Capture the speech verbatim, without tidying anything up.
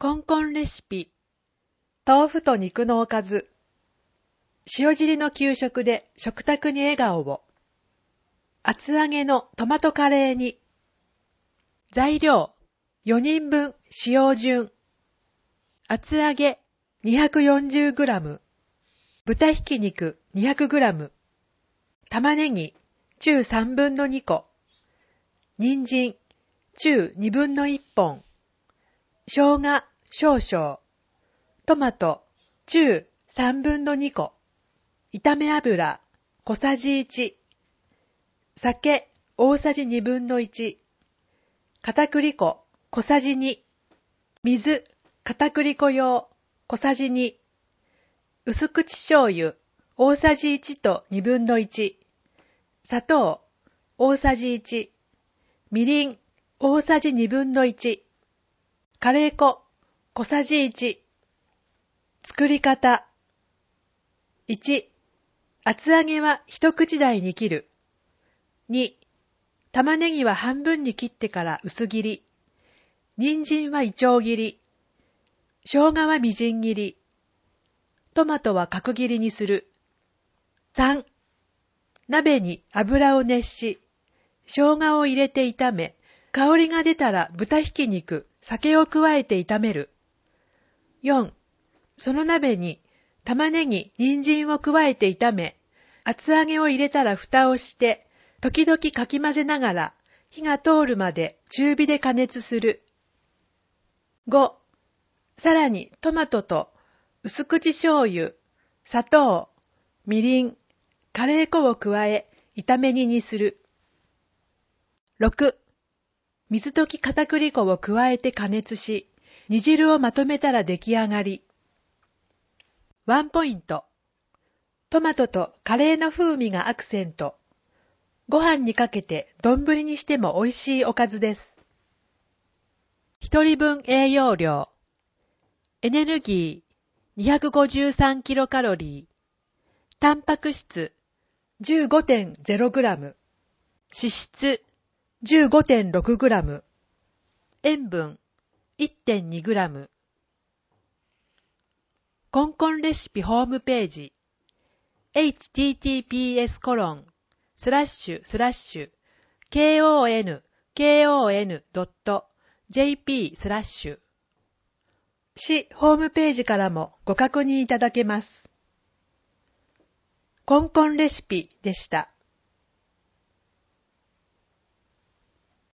コンコンレシピ。豆腐と肉のおかず。塩尻の給食で食卓に笑顔を。厚揚げのトマトカレーに。材料よにんぶん使用順。厚揚げ にひゃくよんじゅうグラム、豚ひき肉 にひゃくグラム、玉ねぎ中さんぶんのにこ、人参中にぶんのいっぽん、生姜少々、トマト中さんぶんのにこ、炒め油小さじいち、酒大さじにぶんのいち、片栗粉小さじに、水片栗粉用小さじに、薄口醤油大さじいちとにぶんのいち、砂糖大さじいち、みりん大さじにぶんのいち、カレー粉小さじいち。作り方。いち、厚揚げは一口大に切る。に、玉ねぎは半分に切ってから薄切り。人参はいちょう切り。生姜はみじん切り。トマトは角切りにする。さん、鍋に油を熱し、生姜を入れて炒め、香りが出たら豚ひき肉、酒を加えて炒める。よん、その鍋に玉ねぎ、人参を加えて炒め、厚揚げを入れたら蓋をして、時々かき混ぜながら火が通るまで中火で加熱する。ご、さらにトマトと薄口醤油、砂糖、みりん、カレー粉を加え炒め煮にする。ろく、水溶き片栗粉を加えて加熱し、煮汁をまとめたら出来上がり。ワンポイント。トマトとカレーの風味がアクセント。ご飯にかけて丼にしても美味しいおかずです。一人分栄養量。エネルギー にひゃくごじゅうさんキロカロリー。タンパク質 じゅうごてんゼログラム。脂質 じゅうごてんろくグラム。塩分 いってんにグラム。コンコンレシピホームページ エイチティーティーピーエスコロンスラッシュスラッシュ ケーオーエヌケーオーエヌドットジェーピー スラッシュ市ホームページからもご確認いただけます。コンコンレシピでした。